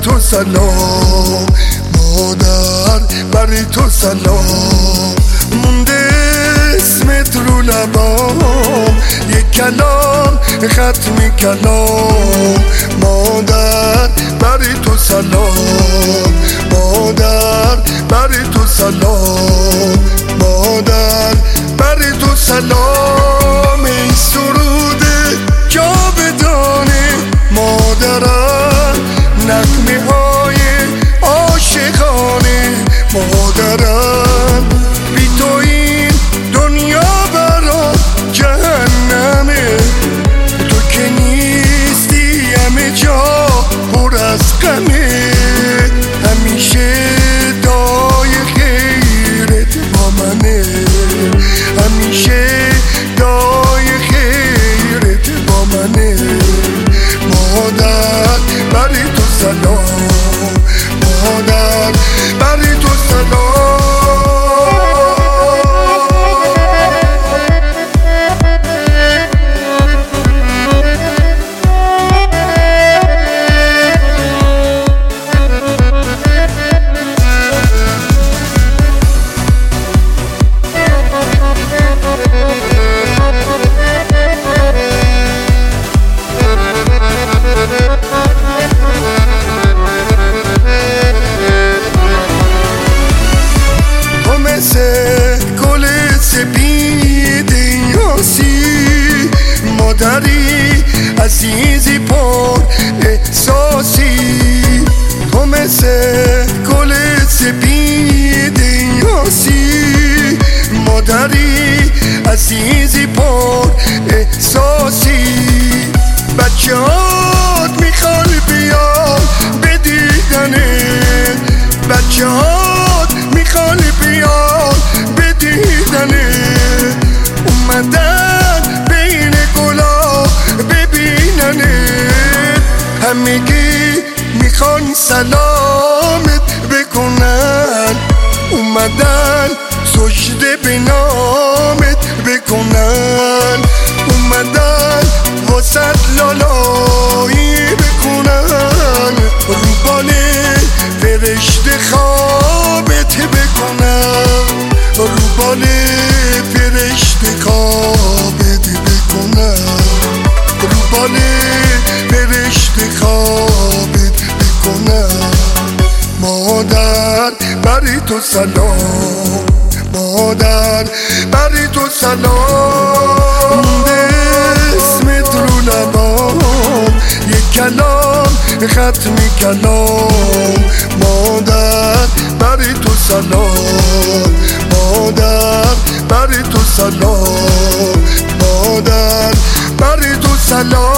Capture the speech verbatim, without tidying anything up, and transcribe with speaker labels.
Speaker 1: تو سلام، مادر برای تو سلام. مونده اسمت رو لبام، یک کلام ختم کلام. مادر برای تو سلام، مادر برای تو سلام، مادر برای تو سلام. ای سروده جاودانه مادرم، نغمه های عاشقانه مادرم. بی تو این دنیا برام جهنمه، تو که نیستی همه جا پر از غمه. همیشه دعای خیرت با منه، همیشه دعای خیرت با منه. مادر برای تو سلام، مادر برای تو سلام. گل سپید یاسی، مادری عزیزی پر احساسی. تو مثل گل سپید یاسی، مادری عزیزی پر احساسی. بچه هات میخوان بیان به دیدنت، بچه هات میخوان بیان به دیدنت. اومدن بین گلا ببیننت، همگی میخوان سلامت بکنن. اومدن سجده به نامت بکنن، اومدن واسط لالایی بکنن. روبال فرشته خوابت بکنن، روبال فرشته خوابت بکنن، روبال فرشته خوابت بکنن. مادر برای تو سلام، مادر برای تو سلام. مونده اسمت رو لبام، یک کلام ختم کلام. مادر برای تو سلام، مادر برای تو سلام، مادر برای تو سلام.